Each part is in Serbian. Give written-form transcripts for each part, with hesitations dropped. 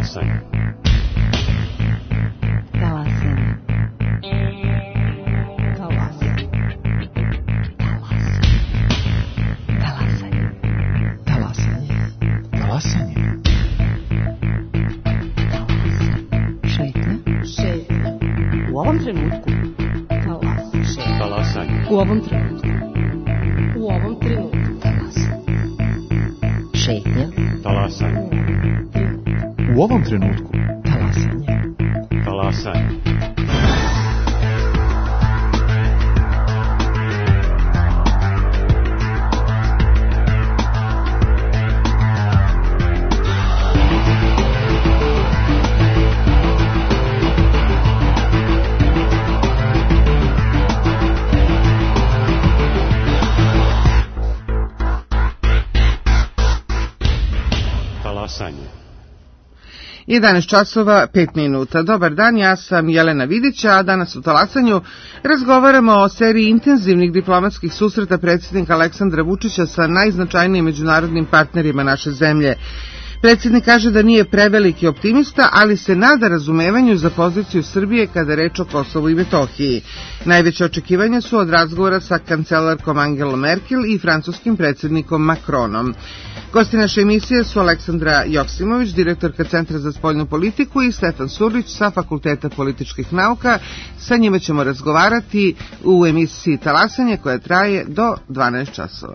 Talasanje. Talasanje. Talasanje. Talasanje. Talasanje. Talasanje. Šetnja. Šetnja. U ovom trenutku. Talasanje. Talasanje. U ovom trenutku. U ovom trenutku. Talasanje. Šetnja. Talasanje. U ovom trenutku. Talasanje. Talasanje. Talasanje. 11 časova, 5 minuta. Dobar dan, ja sam Jelena Vidića, a danas u Talasanju razgovaramo o seriji intenzivnih diplomatskih susreta predsjednika Aleksandra Vučića sa najznačajnijim međunarodnim partnerima naše zemlje. Predsjednik kaže da nije preveliki optimista, ali se nada razumevanju za poziciju Srbije kada reč o Kosovu i Metohiji. Najveće očekivanja su od razgovora sa kancelarkom Angelom Merkel i francuskim predsjednikom Macronom. Gosti naše emisije su Aleksandra Joksimović, direktorka Centra za spoljnu politiku, i Stefan Surlić sa Fakulteta političkih nauka. Sa njima ćemo razgovarati u emisiji Talasanje koja traje do 12 časova.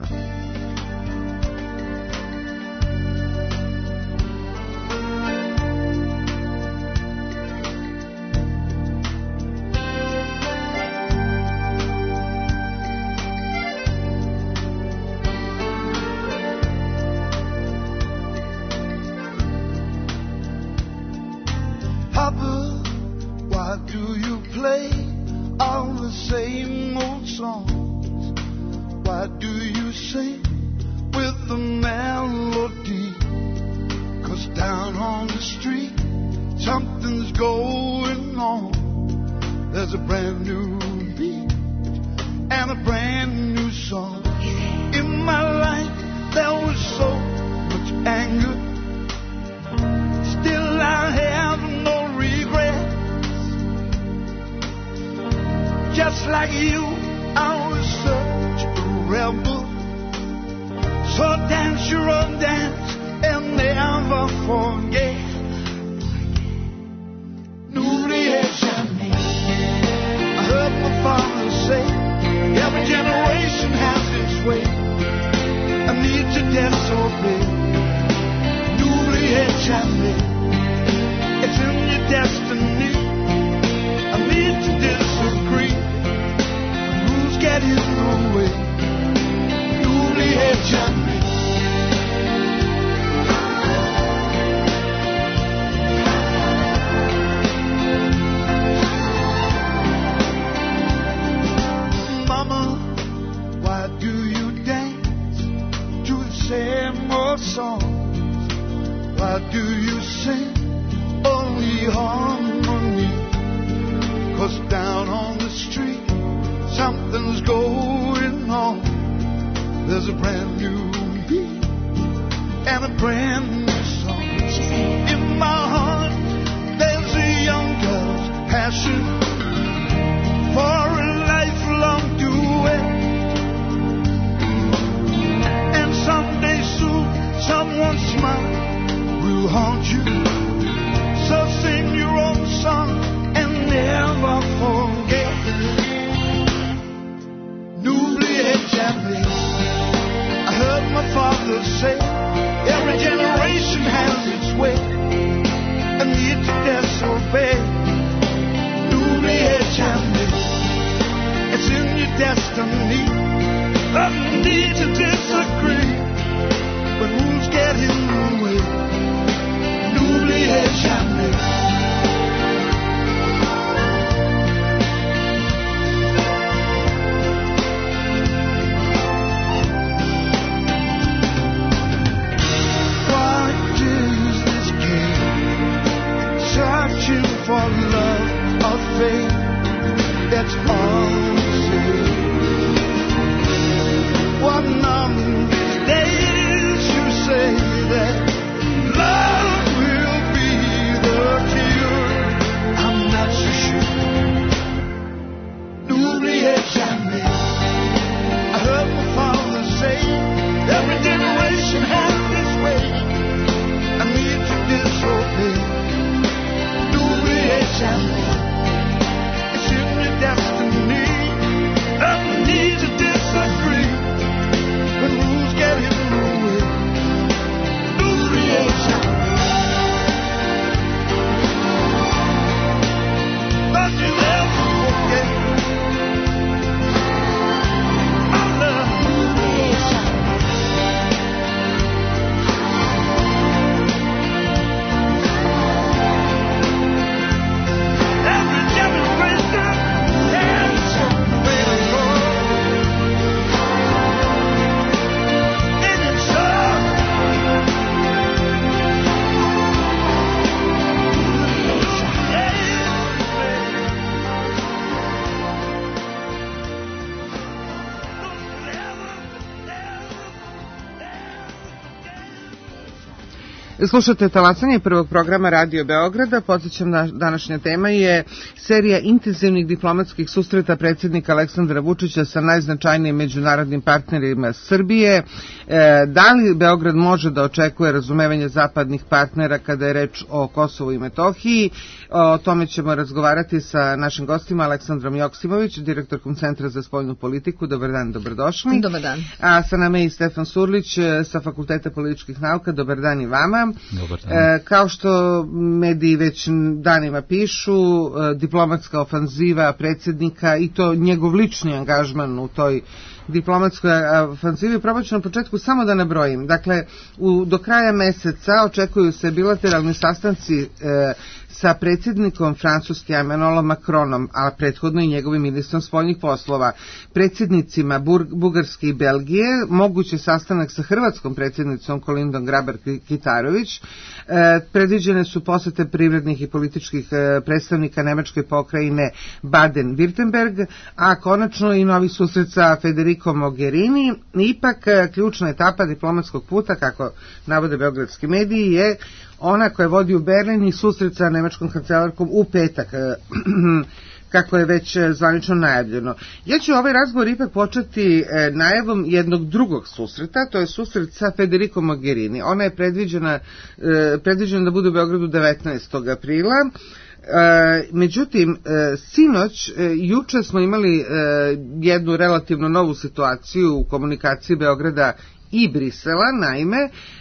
Slušate talasanje prvog programa Radio Beograda. Podsjećam da današnja tema je serija intenzivnih diplomatskih susreta predsjednika Aleksandra Vučića sa najznačajnijim međunarodnim partnerima Srbije. Da li Beograd može da očekuje razumevanje zapadnih partnera kada je reč o Kosovu i Metohiji? O tome ćemo razgovarati sa našim gostima Aleksandrom Joksimović, direktorkom Centra za spoljnu politiku. Dobar dan, dobrodošli. Dobar dan. A sa nama je i Stefan Surlić sa Fakulteta političkih nauka. Dobar dan i vama. Dobar dan. Kao što mediji već danima pišu, diplomatska ofanziva predsjednika i to njegov lični angažman u toj diplomatskoj ofanzivi. Probat ću na početku samo da nabrojim. Dakle, do kraja meseca očekuju se bilateralni sastanci sa predsjednikom Francuske Emmanuelom Macronom, a prethodno i njegovim ministrom spoljnih poslova, predsjednicima Bugarske i Belgije, mogući sastanak sa hrvatskom predsjednicom Kolindom Grabar-Kitarović, predviđene su posete privrednih i političkih predstavnika Nemačke pokrajine Baden-Württemberg, a konačno i novi susret sa Federico Mogherini. Ipak, ključna etapa diplomatskog puta, kako navode beogradski mediji, je ona koja vodi u Berlin i susret sa nemačkom kancelarkom u petak, kako je već zvanično najavljeno. Ja ću ovaj razgovor ipak početi najavom jednog drugog susreta, to je susret sa Federico Mogherini. Ona je predviđena da bude u Beogradu 19. aprila. Međutim, sinoć, juče smo imali jednu relativno novu situaciju u komunikaciji Beograda i Brisela. Naime,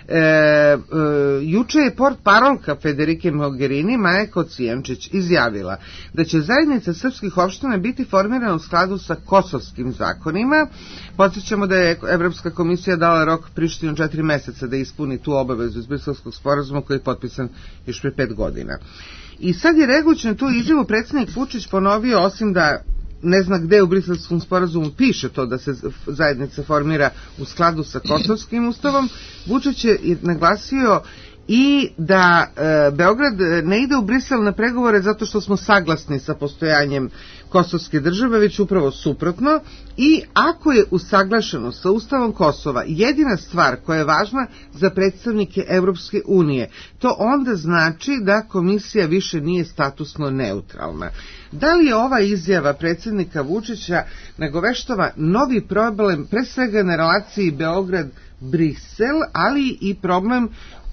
juče je portparolka Federike Mogherini Maja Kocijančić izjavila da će zajednica srpskih opština biti formirana u skladu sa kosovskim zakonima. Podsjećamo da je Evropska komisija dala rok Prištinu 4 meseca da ispuni tu obavezu iz Briselskog sporazuma koji je potpisan još pre 5 godina. I sad je reagujući na tu izjavu predsjednik Vučić ponovio, osim da ne zna gde u Briselskom sporazumu piše to da se zajednica formira u skladu sa kosovskim ustavom, Vučić je naglasio i da Beograd ne ide u Brisel na pregovore zato što smo saglasni sa postojanjem kosovske države, već upravo suprotno, i ako je usaglašeno sa Ustavom Kosova jedina stvar koja je važna za predstavnike Evropske unije, to onda znači da komisija više nije statusno neutralna. Da li je ova izjava predsjednika Vučića nagoveštava novi problem, pre svega na relaciji Beograd-Brisel, ali i problem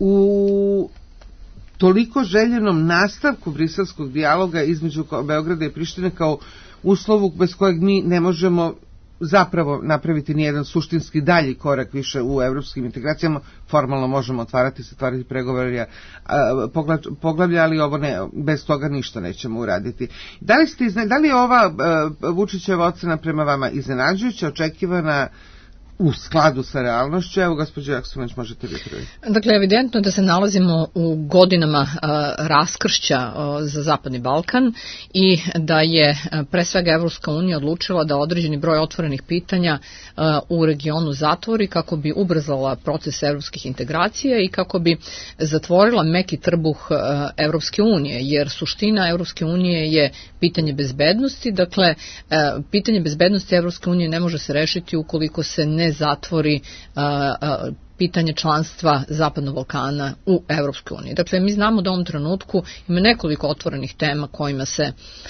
u toliko željenom nastavku briselskog dijaloga između Beograda i Prištine kao uslovu bez kojeg mi ne možemo zapravo napraviti nijedan suštinski dalji korak više u evropskim integracijama. Formalno možemo otvarati pregovore, poglavlja, ali ovo ne, bez toga ništa nećemo uraditi. Da li je ova Vučićeva ocena prema vama iznenađujuća, očekivana, u skladu sa realnošću? Evo, gospođo Joksimović, možete vi prvi. Dakle, evidentno je da se nalazimo u godinama raskršća za Zapadni Balkan i da je pre svega Evropska unija odlučila da određeni broj otvorenih pitanja u regionu zatvori kako bi ubrzala proces evropskih integracija i kako bi zatvorila meki trbuh Evropske unije, jer suština Evropske unije je pitanje bezbednosti. Dakle, pitanje bezbednosti Evropske unije ne može se rešiti ukoliko se ne zatvori pitanje članstva Zapadnog Balkana u Evropskoj uniji. Dakle, mi znamo da u ovom trenutku ima nekoliko otvorenih tema kojima se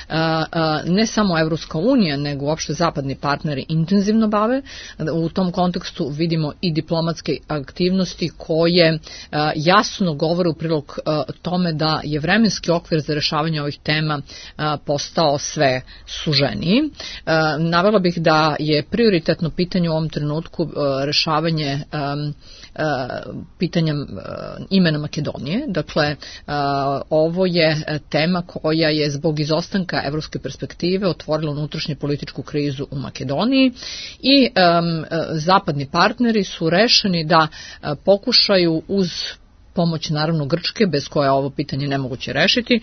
ne samo Evropska unija, nego uopšte zapadni partneri intenzivno bave. U tom kontekstu vidimo i diplomatske aktivnosti koje jasno govore u prilog tome da je vremenski okvir za rešavanje ovih tema postao sve suženiji. Navela bih da je prioritetno pitanje u ovom trenutku rešavanje pitanjem imena Makedonije. Dakle, ovo je tema koja je zbog izostanka evropske perspektive otvorila unutrašnju političku krizu u Makedoniji i zapadni partneri su rešeni da pokušaju uz pomoć naravno Grčke, bez koje ovo pitanje nemoguće rešiti,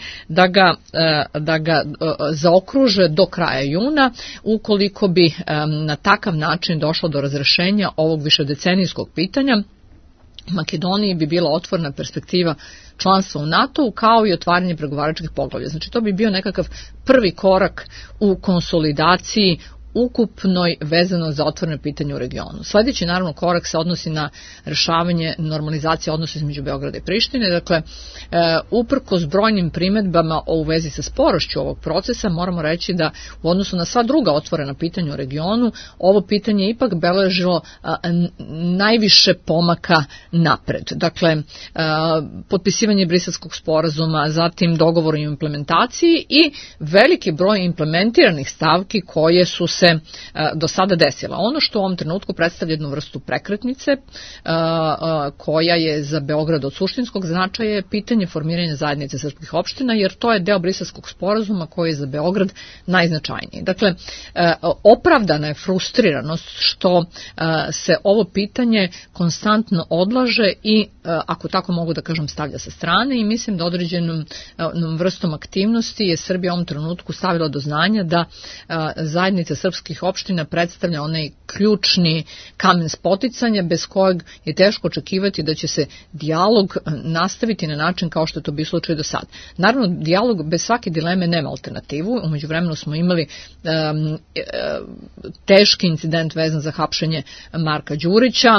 da ga zaokruže do kraja juna, ukoliko bi na takav način došlo do razrešenja ovog višedecenijskog pitanja. Makedoniji bi bila otvorena perspektiva članstva u NATO-u kao i otvaranje pregovaračkih poglavlja. Znači, to bi bio nekakav prvi korak u konsolidaciji ukupnoj vezano za otvorene pitanje u regionu. Sljedeći naravno korak se odnosi na rešavanje normalizacije odnosa između Beograda i Prištine. Dakle, uprkos brojnim primedbama u vezi sa sporošću ovog procesa, moramo reći da u odnosu na sva druga otvorena pitanja u regionu, ovo pitanje je ipak beležilo najviše pomaka napred. Dakle, potpisivanje Briselskog sporazuma, zatim dogovor o implementaciji i veliki broj implementiranih stavki koje su se do sada desila. Ono što u ovom trenutku predstavlja jednu vrstu prekretnice koja je za Beograd od suštinskog značaja je pitanje formiranja zajednice srpskih opština, jer to je deo Briselskog sporazuma koji je za Beograd najznačajniji. Dakle, opravdana je frustriranost što se ovo pitanje konstantno odlaže i, ako tako mogu da kažem, stavlja sa strane, i mislim da određenom vrstom aktivnosti je Srbija u ovom trenutku stavila do znanja da zajednica srpskih opština predstavlja onaj ključni kamen spoticanja bez kojeg je teško očekivati da će se dijalog nastaviti na način kao što je to bio slučaj do sad. Naravno, dijalog bez svake dileme nema alternativu. Umeđu vremenu smo imali teški incident vezan za hapšenje Marka Đurića,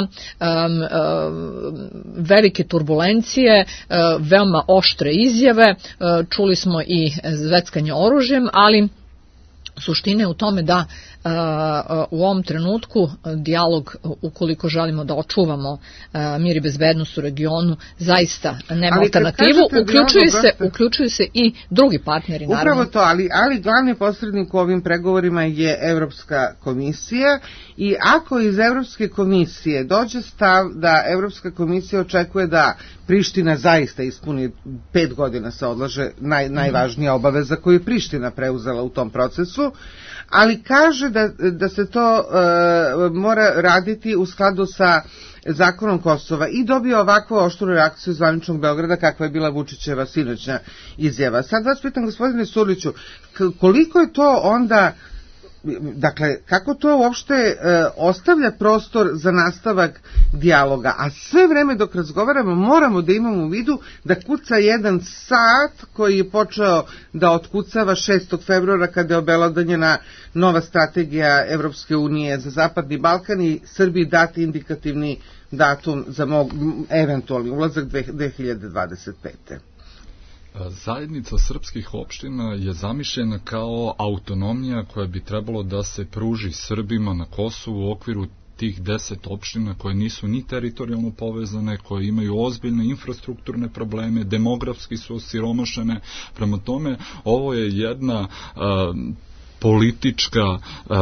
velike turbulencije, veoma oštre izjave, čuli smo i zveckanje oružjem, ali suština je u tome da u ovom trenutku dijalog, ukoliko želimo da očuvamo mir i bezbednost u regionu, zaista nema alternativu. Uključuju se i drugi partneri, naravno. Upravo to, ali glavni posrednik u ovim pregovorima je Evropska komisija, i ako iz Evropske komisije dođe stav da Evropska komisija očekuje da Priština zaista ispuni 5 godina se odlaže najvažnija obaveza koju je Priština preuzela u tom procesu, ali kaže da se to mora raditi u skladu sa zakonom Kosova, i dobio ovakvu oštru reakciju zvaničnog Beograda kakva je bila Vučićeva sinoćna izjava. Sad vas pitam, gospodine Surliću, koliko je to onda, dakle, kako to uopšte ostavlja prostor za nastavak dijaloga, a sve vreme dok razgovaramo moramo da imamo u vidu da kuca jedan sat koji je počeo da otkucava 6. februara kada je obelodanjena nova strategija Evropske unije za Zapadni Balkan i Srbiji dati indikativni datum za eventualni ulazak 2025. Zajednica srpskih opština je zamišljena kao autonomija koja bi trebalo da se pruži Srbima na Kosovu u okviru tih 10 opština koje nisu ni teritorijalno povezane, koje imaju ozbiljne infrastrukturne probleme, demografski su osiromašene. Prema tome, ovo je jedna politička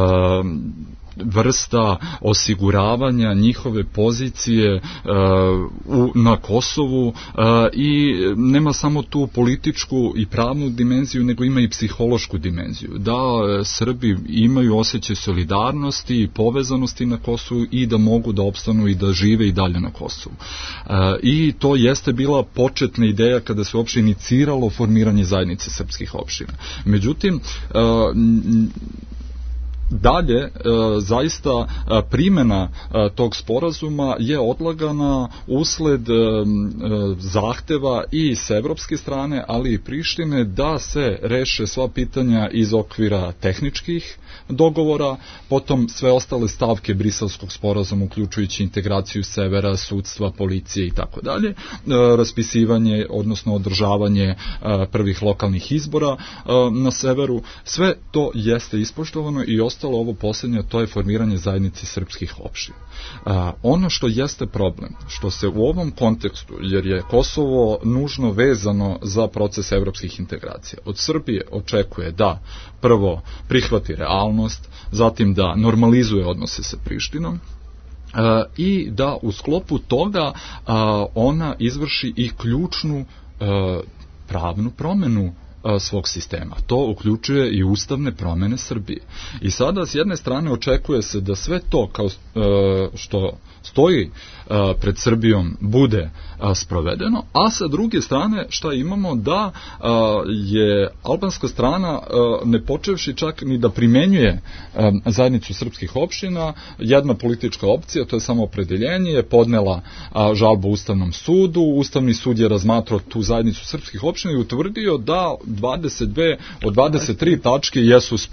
vrsta osiguravanja njihove pozicije na Kosovu, i nema samo tu političku i pravnu dimenziju, nego ima i psihološku dimenziju. Da Srbi imaju osjećaj solidarnosti i povezanosti na Kosovu i da mogu da opstanu i da žive i dalje na Kosovu. I to jeste bila početna ideja kada se uopšte iniciralo formiranje zajednice srpskih opština. Međutim, dalje, zaista primjena tog sporazuma je odlagana usled zahteva i s evropske strane, ali i Prištine, da se reše sva pitanja iz okvira tehničkih dogovora, potom sve ostale stavke Briselskog sporazuma, uključujući integraciju severa, sudstva, policije i tako dalje, raspisivanje, odnosno održavanje prvih lokalnih izbora na severu. Sve to jeste ispoštovano i ostalo ovo posljednje, to je formiranje zajednice srpskih opština. Ono što jeste problem, što se u ovom kontekstu, jer je Kosovo nužno vezano za proces evropskih integracija, od Srbije očekuje da prvo prihvati realnost, zatim da normalizuje odnose sa Prištinom, i da u sklopu toga ona izvrši i ključnu pravnu promenu svog sistema. To uključuje i ustavne promene Srbije. I sada s jedne strane očekuje se da sve to kao što stoji pred Srbijom bude sprovedeno, a sa druge strane šta imamo, da je albanska strana, ne počevši čak ni da primenjuje zajednicu srpskih opština, jedna politička opcija, to je samoopredeljenje, je podnela žalbu Ustavnom sudu. Ustavni sud je razmatrao tu zajednicu srpskih opština i utvrdio da 22 od 23 tačke jesu sporne.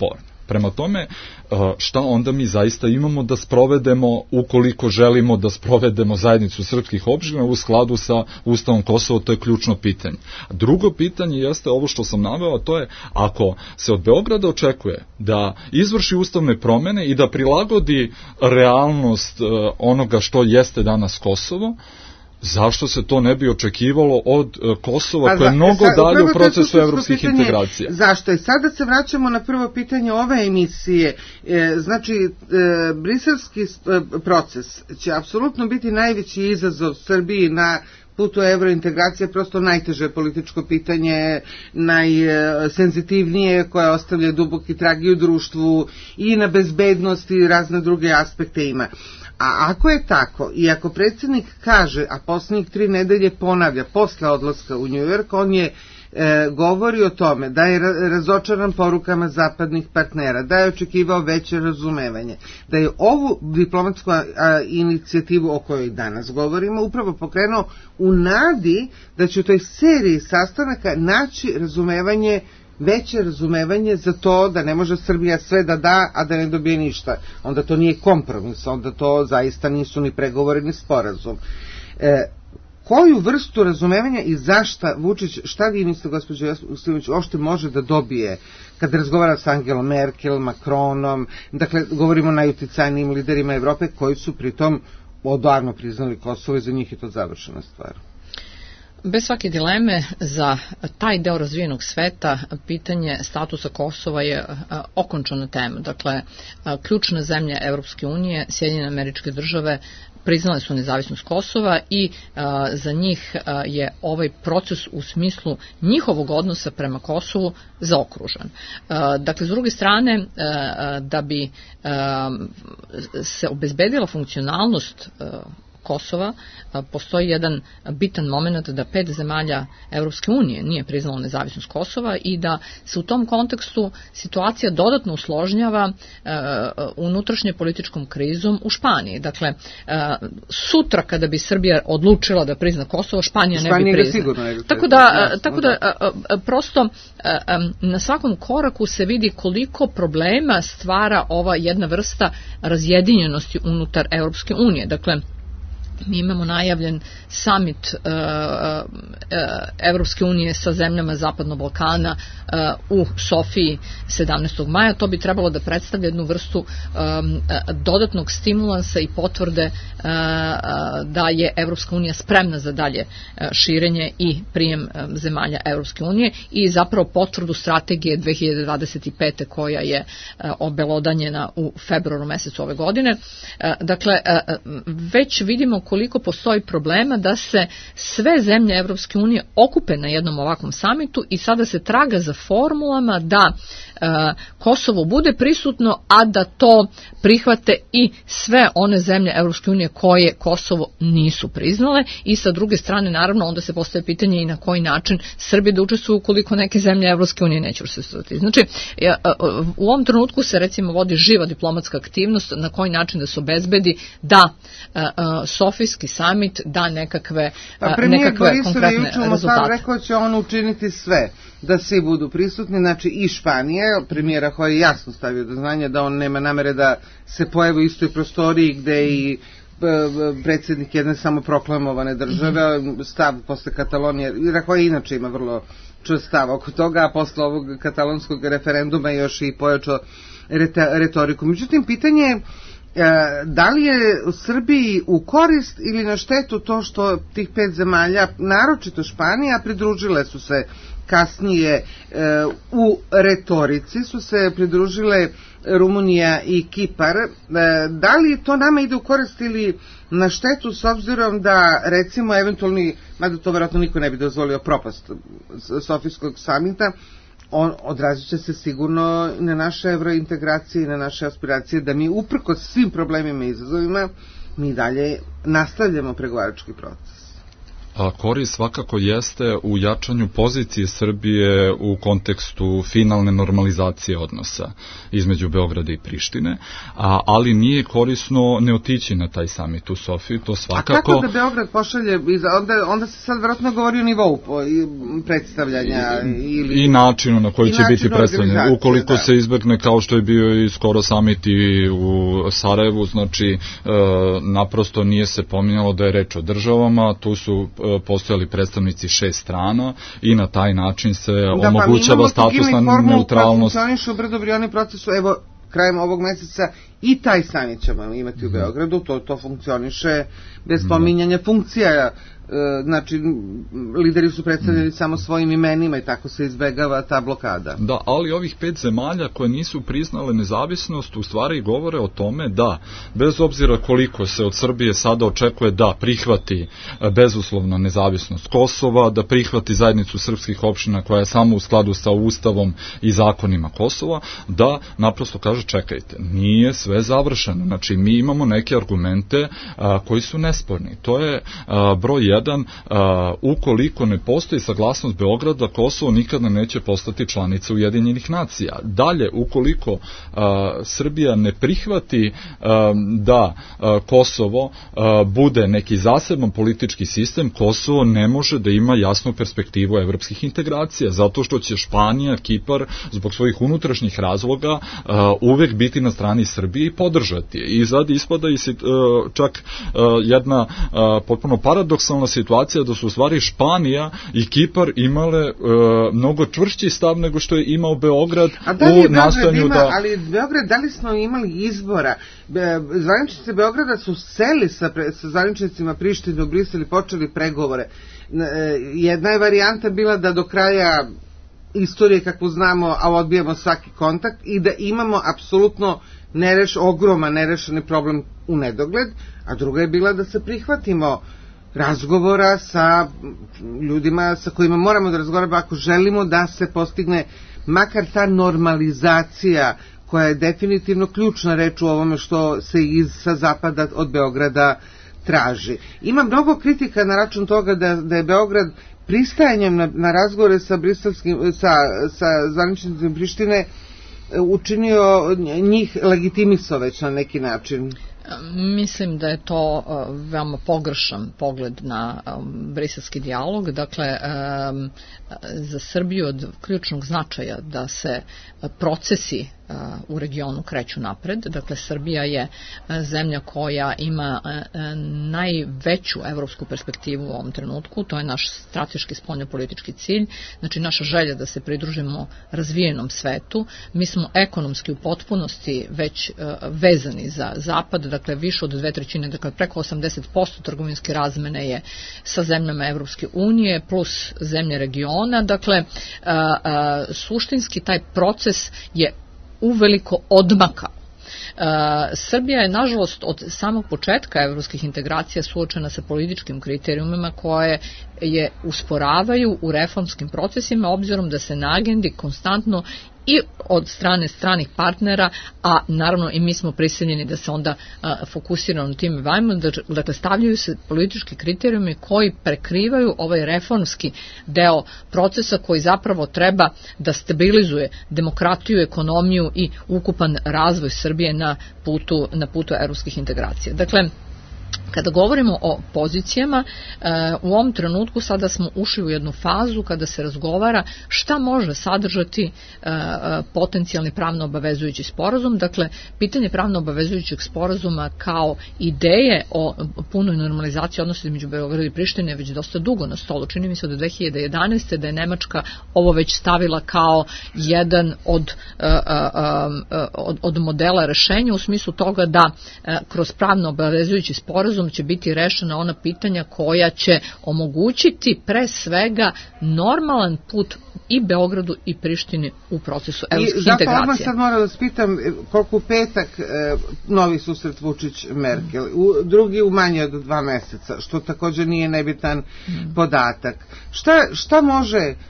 Prema tome, šta onda mi zaista imamo da sprovedemo ukoliko želimo da sprovedemo zajednicu srpskih opština u skladu sa Ustavom Kosova, to je ključno pitanje. Drugo pitanje jeste ovo što sam naveo, a to je ako se od Beograda očekuje da izvrši ustavne promene i da prilagodi realnost onoga što jeste danas Kosovo, zašto se to ne bi očekivalo od Kosova koje je mnogo dalje u procesu evropskih integracija? Zašto? I sada se vraćamo na prvo pitanje ove emisije. Znači, briselski proces će apsolutno biti najveći izazov Srbiji na putu evrointegracije, prosto najteže političko pitanje, najsenzitivnije, koje ostavlja duboki trag i u društvu i na bezbednosti i razne druge aspekte ima. A ako je tako i ako predsjednik kaže, a posljednjih 3 nedelje ponavlja posle odlaska u New York, on je govori o tome da je razočaran porukama zapadnih partnera, da je očekivao veće razumevanje, da je ovu diplomatsku inicijativu o kojoj danas govorimo upravo pokrenuo u nadi da će u toj seriji sastanaka naći razumevanje, veće razumevanje za to da ne može Srbija sve da da, a da ne dobije ništa. Onda to nije kompromis, onda to zaista nisu ni pregovori ni sporazum. Koju vrstu razumevanja i zašta Vučić, šta vi mislite, gospođo Joksimović, uopšte može da dobije kada razgovara sa Angelom Merkel, Macronom, dakle govorimo o najuticajnijim liderima Evrope koji su pritom odavno priznali Kosovo i za njih je to završena stvar. Bez svake dileme za taj deo razvijenog sveta pitanje statusa Kosova je okončana tema. Dakle, ključne zemlje Evropske unije, Sjedinjene Američke Države, priznale su nezavisnost Kosova i za njih je ovaj proces u smislu njihovog odnosa prema Kosovu zaokružen. Dakle, s druge strane, da bi se obezbedila funkcionalnost Kosova, postoji jedan bitan moment da 5 zemalja Evropske unije nije priznalo nezavisnost Kosova i da se u tom kontekstu situacija dodatno usložnjava unutrašnje političkom krizom u Španiji. Dakle, sutra kada bi Srbija odlučila da prizna Kosovo, Španija ne bi priznala. Tako da prosto na svakom koraku se vidi koliko problema stvara ova jedna vrsta razjedinjenosti unutar Evropske unije. Dakle, mi imamo najavljen summit Evropske unije sa zemljama Zapadnog Balkana u Sofiji 17. maja. To bi trebalo da predstavlja jednu vrstu dodatnog stimulansa i potvrde da je Evropska unija spremna za dalje širenje i prijem zemalja Evropske unije i zapravo potvrdu strategije 2025. koja je obelodanjena u februaru mesecu ove godine. Dakle, već vidimo koliko postoji problema da se sve zemlje Evropske unije okupe na jednom ovakvom samitu i sada se traga za formulama da Kosovo bude prisutno, a da to prihvate i sve one zemlje Evropske unije koje Kosovo nisu priznale i sa druge strane naravno onda se postaje pitanje i na koji način Srbija da učestvuje ukoliko neke zemlje Evropske unije neće učestvovati. Znači, u ovom trenutku se recimo vodi živa diplomatska aktivnost na koji način da se obezbedi da Sofijski samit da nekakve konkretne rezultate. Rekao će on učiniti sve da svi budu prisutni, znači i Španije, premijera koji je jasno stavio do znanja da on nema namere da se pojavi u istoj prostoriji gde i predsjednik jedne samoproklamovane države, stav posle Katalonije, koji inače ima vrlo čvrst stav oko toga, a posle ovog katalonskog referenduma još i pojačao retoriku. Međutim, pitanje je da li je u Srbiji u korist ili na štetu to što tih 5 zemalja, naročito Španija, pridružile su se kasnije u retorici, su se pridružile Rumunija i Kipar. Da li to nama ide u korist ili na štetu s obzirom da recimo eventualni, mada to vjerojatno niko ne bi dozvolio propast Sofijskog samita, on odrazit će se sigurno na naše evrointegracije i na naše aspiracije da mi uprkos svim problemima i izazovima mi dalje nastavljamo pregovarački proces. Korist svakako jeste u jačanju pozicije Srbije u kontekstu finalne normalizacije odnosa između Beograda i Prištine, ali nije korisno ne otići na taj samit u Sofiji, to svakako... A kako da Beograd pošalje, onda se sad vjerojatno govori o nivou predstavljanja i načinu na koji će biti predstavljanje. Ukoliko se izbegne kao što je bio i skoro samit i u Sarajevu, znači naprosto nije se pominjalo da je reč o državama, tu su postojali predstavnici 6 strana i na taj način se omogućava statusna neutralnost. Da, pa mi imamo brdo-brioni procesu, evo, krajem ovog meseca i taj samit ćemo imati u Beogradu, to funkcioniše bez pominjanja funkcija, znači lideri su predstavljeni samo svojim imenima i tako se izbegava ta blokada. Da, ali ovih 5 zemalja koje nisu priznale nezavisnost u stvari govore o tome da, bez obzira koliko se od Srbije sada očekuje da prihvati bezuslovno nezavisnost Kosova, da prihvati zajednicu srpskih opština koja je samo u skladu sa Ustavom i zakonima Kosova, da naprosto kaže čekajte, nije sve završeno. Znači mi imamo neke argumente koji su nesporni. To je broj 1. Ukoliko ne postoji saglasnost Beograda, Kosovo nikada neće postati članica Ujedinjenih nacija. Dalje, ukoliko Srbija ne prihvati da Kosovo bude neki zaseban politički sistem, Kosovo ne može da ima jasnu perspektivu evropskih integracija, zato što će Španija, Kipar, zbog svojih unutrašnjih razloga uvek biti na strani Srbije i podržati je. I sad ispada i čak jedna potpuno paradoksalna situacija da su u stvari Španija i Kipar imale mnogo čvršći stav nego što je imao Beograd u nastojanju da... Ali Beograd, da li smo imali izbora? Zvaničnici Beograda su seli sa zvaničnicima Prištine u Brisel i počeli pregovore. Jedna je varijanta bila da do kraja istorije kakvu znamo, a odbijamo svaki kontakt i da imamo apsolutno ogroman nerešeni problem u nedogled, a druga je bila da se prihvatimo razgovora sa ljudima sa kojima moramo da razgovaramo ako želimo da se postigne makar ta normalizacija koja je definitivno ključna reč u ovome što se sa zapada od Beograda traži. Ima mnogo kritika na račun toga da je Beograd pristajanjem na razgovore sa zvaničnicima Prištine učinio njih legitimisao već na neki način. Mislim da je to veoma pogrešan pogled na briselski dijalog. Dakle, za Srbiju od ključnog značaja da se procesi u regionu kreću napred. Dakle, Srbija je zemlja koja ima najveću evropsku perspektivu u ovom trenutku. To je naš strateški spoljnopolitički cilj. Znači, naša želja da se pridružimo razvijenom svetu. Mi smo ekonomski u potpunosti već vezani za zapad, dakle više od 2/3, dakle preko 80% trgovinske razmene je sa zemljama Evropske unije plus zemlje regiona. Dakle, suštinski taj proces je uveliko odmakao. Srbija je, nažalost, od samog početka evropskih integracija suočena sa političkim kriterijumima koje je usporavaju u reformskim procesima, obzirom da se na agendi konstantno i od strane stranih partnera, a naravno i mi smo prisiljeni da se onda fokusiramo na time bavimo, dakle stavljaju se politički kriterijumi koji prekrivaju ovaj reformski deo procesa koji zapravo treba da stabilizuje demokratiju, ekonomiju i ukupan razvoj Srbije na putu evropskih integracija. Dakle, kada govorimo o pozicijama, u ovom trenutku sada smo ušli u jednu fazu kada se razgovara šta može sadržati potencijalni pravno obavezujući sporazum. Dakle, pitanje pravno obavezujućeg sporazuma kao ideje o punoj normalizaciji odnosa između Beograda i Prištine je već dosta dugo na stolu. Čini mi se od 2011. da je Nemačka ovo već stavila kao jedan od modela rešenja u smislu toga da kroz pravno obavezujući sporazum će biti rešena ona pitanja koja će omogućiti pre svega normalan put i Beogradu i Prištini u procesu evropskih integracija. Zato odmah sad moram da spitam koliko u petak novi susret Vučić-Merkel, drugi u manje od 2 meseca, što također nije nebitan podatak. Šta može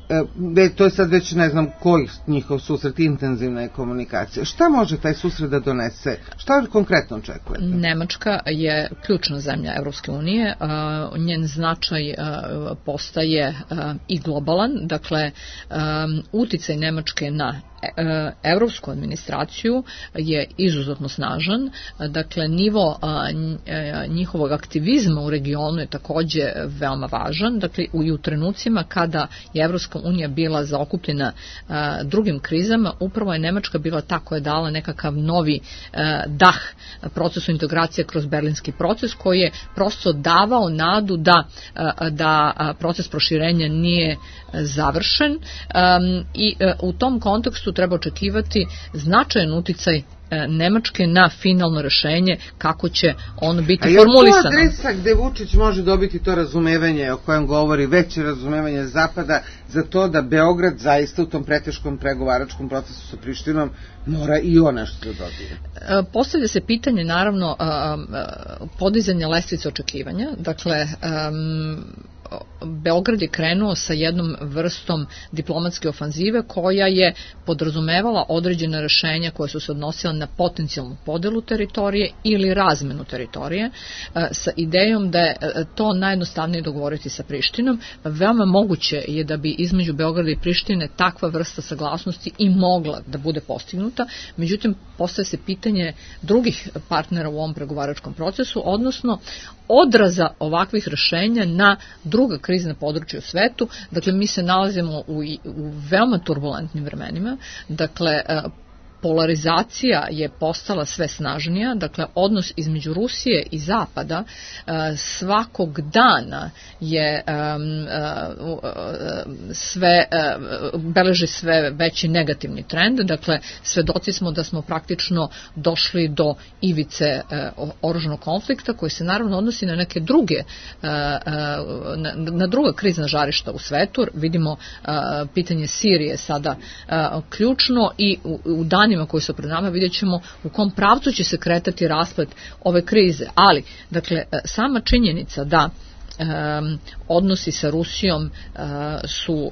To je sad već ne znam koji njihov susret, intenzivna je komunikacija. Šta može taj susret da donese? Šta konkretno očekujete? Nemačka je ključna zemlja Evropske unije, njen značaj postaje i globalan, dakle uticaj Nemačke na evropsku administraciju je izuzetno snažan, dakle nivo njihovog aktivizma u regionu je takođe veoma važan, dakle i u trenucima kada je Evropska unija bila zaokupljena drugim krizama, upravo je Nemačka bila ta koja je dala nekakav novi dah procesu integracije kroz berlinski proces koji je prosto davao nadu da proces proširenja nije završen i u tom kontekstu treba očekivati značajan uticaj Nemačke na finalno rešenje kako će ono biti formulisano. A je to adresa gde Vučić može dobiti to razumevanje o kojem govori, veće razumevanje Zapada za to da Beograd zaista u tom preteškom pregovaračkom procesu sa Prištinom mora i on nešto da dobije? Postavlja se pitanje naravno podizanja lestvice očekivanja, dakle Beograd je krenuo sa jednom vrstom diplomatske ofanzive koja je podrazumevala određena rešenja koja su se odnosila na potencijalnu podelu teritorije ili razmenu teritorije sa idejom da je to najjednostavnije dogovoriti sa Prištinom. Veoma moguće je da bi između Beograda i Prištine takva vrsta saglasnosti i mogla da bude postignuta, međutim postaje se pitanje drugih partnera u ovom pregovaračkom procesu, odnosno odraza ovakvih rešenja na druga krizna područja u svetu. Dakle, mi se nalazimo u veoma turbulentnim vremenima, dakle, polarizacija je postala sve snažnija, dakle odnos između Rusije i Zapada svakog dana je beleži sve veći negativni trend, dakle svedoci smo da smo praktično došli do ivice oružanog konflikta koji se naravno odnosi na neke druge na druga krizna žarišta u svetu. Vidimo pitanje Sirije sada ključno i u danima koji su pred nama vidjet ćemo u kom pravcu će se kretati rasplet ove krize. Ali, dakle, sama činjenica da odnosi sa Rusijom su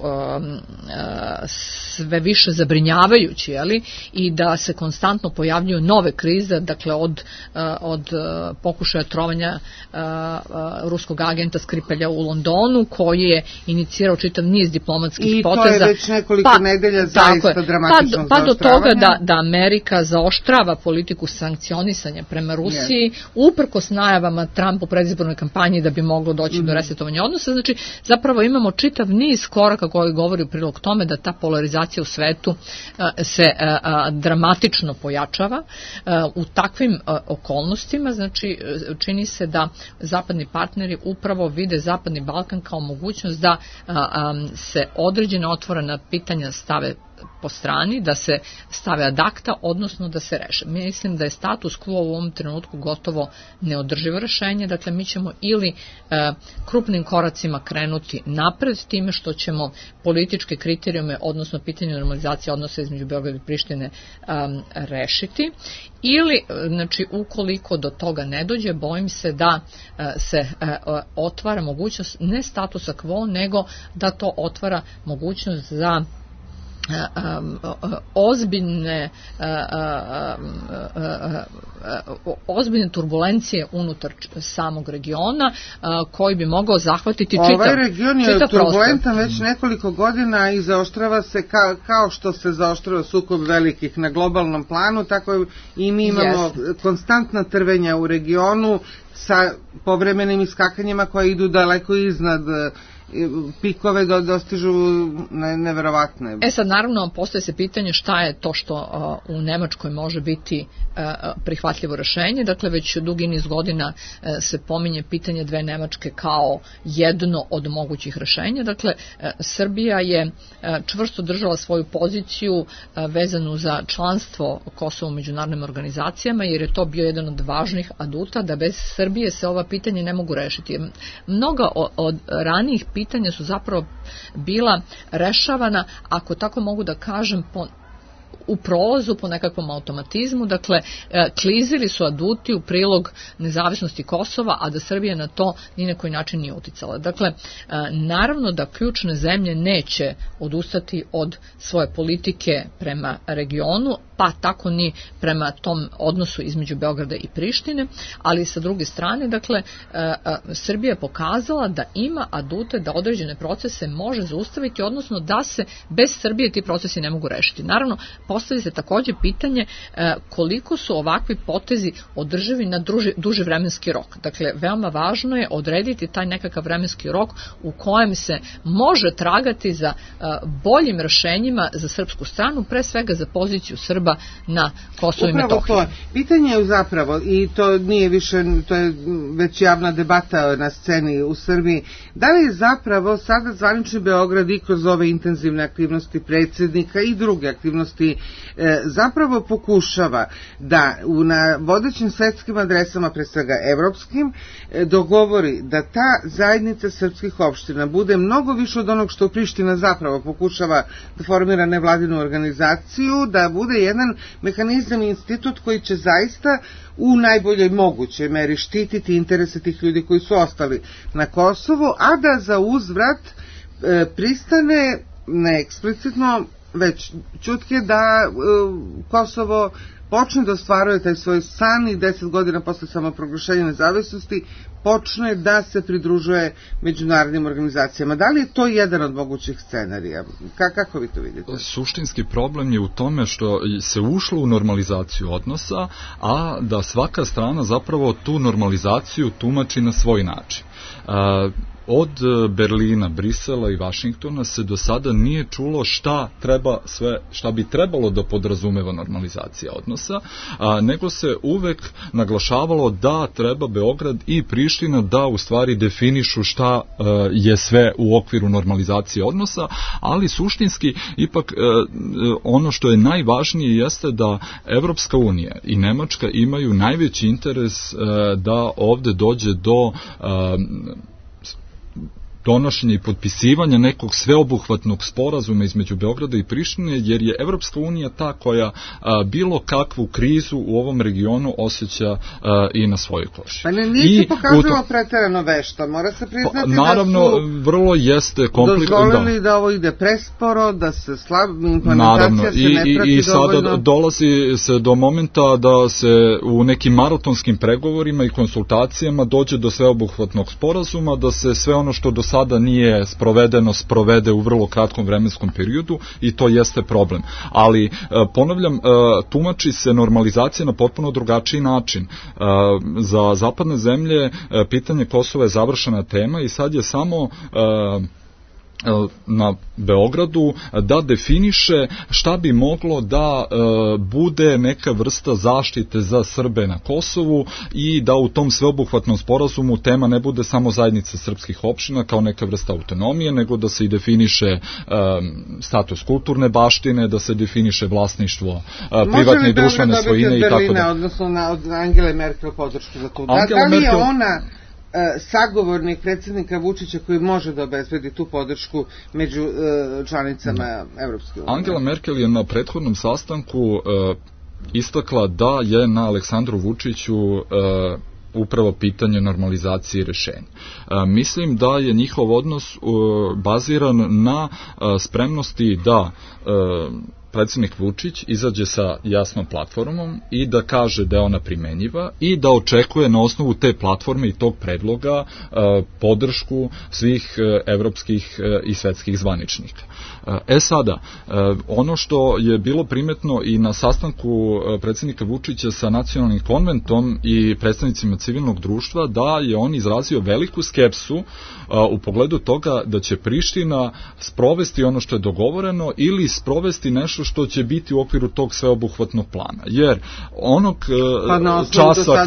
sve više zabrinjavajući, i da se konstantno pojavljuju nove krize, dakle od pokušaja trovanja ruskog agenta Skripalja u Londonu, koji je inicirao čitav niz diplomatskih poteza. I to je već nekoliko nedelja zaista dramatičnog pa do toga da Amerika zaoštrava politiku sankcionisanja prema Rusiji, uprkos najavama Trumpa u predizbornoj kampanji da bi moglo doći do resetovanja odnosa. Znači, zapravo imamo čitav niz koraka koji govori u prilog tome da ta polarizacija u svetu se dramatično pojačava. U takvim okolnostima, znači, čini se da zapadni partneri upravo vide Zapadni Balkan kao mogućnost da se određena otvorena pitanja stave po strani, da se stave ad acta, odnosno da se reše. Mislim da je status quo u ovom trenutku gotovo neodrživo rešenje, dakle mi ćemo ili krupnim koracima krenuti napred time što ćemo političke kriterijume, odnosno pitanje normalizacije odnosa između Beograda i Prištine rešiti, ili, znači, ukoliko do toga ne dođe, bojim se da se otvara mogućnost ne statusa quo, nego da to otvara mogućnost za ozbiljne turbulencije unutar samog regiona koji bi mogao zahvatiti čitav prostor. Ovaj region je turbulentan već nekoliko godina i zaoštrava se kao što se zaoštrava sukob velikih na globalnom planu, tako i mi imamo konstantna trvenja u regionu sa povremenim iskakanjima koje idu daleko iznad pikove dostižu neverovatne. Sad naravno postoje se pitanje šta je to što u Nemačkoj može biti prihvatljivo rešenje. Dakle, već dugi niz godina se pominje pitanje dve Nemačke kao jedno od mogućih rešenja. Dakle, Srbija je čvrsto držala svoju poziciju vezanu za članstvo Kosova u međunarodnim organizacijama, jer je to bio jedan od važnih aduta da bez Srbije se ova pitanja ne mogu rešiti. Mnoga od ranijih pitanja su zapravo bila rešavana, ako tako mogu da kažem, u prolazu po nekakvom automatizmu, dakle klizili su aduti u prilog nezavisnosti Kosova, a da Srbija na to ni na koji način nije uticala. Dakle, naravno da ključne zemlje neće odustati od svoje politike prema regionu, pa tako ni prema tom odnosu između Beograda i Prištine, ali sa druge strane, dakle, Srbija je pokazala da ima adute da određene procese može zaustaviti, odnosno da se bez Srbije ti procesi ne mogu rešiti. Naravno, postavlja se takođe pitanje koliko su ovakvi potezi održivi na duži vremenski rok. Dakle, veoma važno je odrediti taj nekakav vremenski rok u kojem se može tragati za boljim rešenjima za srpsku stranu, pre svega za poziciju Srba na Kosovu i Metohiji. Upravo to. Pitanje je zapravo, i to nije više, to je već javna debata na sceni u Srbiji, da li je zapravo sada zvanični Beograd i kroz ove intenzivne aktivnosti predsjednika i druge aktivnosti zapravo pokušava da na vodećim svetskim adresama, pre svega evropskim, dogovori da ta zajednica srpskih opština bude mnogo više od onog što Priština zapravo pokušava da formira nevladinu organizaciju, da bude jedan mehanizam i institut koji će zaista u najboljoj mogućoj meri štititi interese tih ljudi koji su ostali na Kosovu, a da za uzvrat pristane ne eksplicitno, već ćutke da Kosovo počne da ostvaruje taj svoj san i 10 godina posle samoproglašenja nezavisnosti počne da se pridružuje međunarodnim organizacijama. Da li je to jedan od mogućih scenarija? Kako vi to vidite? Suštinski problem je u tome što se ušlo u normalizaciju odnosa, a da svaka strana zapravo tu normalizaciju tumači na svoj način. Od Berlina, Brisela i Vašingtona se do sada nije čulo šta bi trebalo da podrazumeva normalizacija odnosa, nego se uvek naglašavalo da treba Beograd i Priština da u stvari definišu šta je sve u okviru normalizacije odnosa, ali suštinski ipak ono što je najvažnije jeste da Evropska unija i Nemačka imaju najveći interes da ovde dođe do donošenja i potpisivanja nekog sveobuhvatnog sporazuma između Beograda i Prištine, jer je Evropska unija ta koja bilo kakvu krizu u ovom regionu osjeća i na svojoj koži. Pa nije se pokazalo preterano vešto, mora se priznati naravno, da su vrlo jeste dozvolili da ovo ide presporo, da se implementacija se ne prati i sada dovoljno. Dolazi se do momenta da se u nekim maratonskim pregovorima i konsultacijama dođe do sveobuhvatnog sporazuma, da se sve ono što do sada nije sprovedeno, sprovede u vrlo kratkom vremenskom periodu i to jeste problem. Ali, ponavljam, tumači se normalizacija na potpuno drugačiji način. Za zapadne zemlje pitanje Kosova je završena tema i sad je samo na Beogradu da definiše šta bi moglo da bude neka vrsta zaštite za Srbe na Kosovu i da u tom sveobuhvatnom sporazumu tema ne bude samo zajednica srpskih opština kao neka vrsta autonomije, nego da se i definiše status kulturne baštine, da se definiše vlasništvo privatne i društvene svojine i tako da. Može li Berlina, odnosno od Angele Merkel podršku za to? Da li je ona sagovornik predsjednika Vučića koji može da obezbedi tu podršku među članicama Evropske unije? Angela Merkel je na prethodnom sastanku istakla da je na Aleksandru Vučiću upravo pitanje normalizacije i rešenja. Mislim da je njihov odnos baziran na spremnosti da predsjednik Vučić izađe sa jasnom platformom i da kaže da je ona primenjiva i da očekuje na osnovu te platforme i tog predloga podršku svih evropskih i svetskih zvaničnika. Sada, ono što je bilo primetno i na sastanku predsjednika Vučića sa nacionalnim konventom i predstavnicima civilnog društva, da je on izrazio veliku skepsu u pogledu toga da će Priština sprovesti ono što je dogovoreno ili sprovesti nešto što će biti u okviru tog sveobuhvatnog plana. Jer onog časa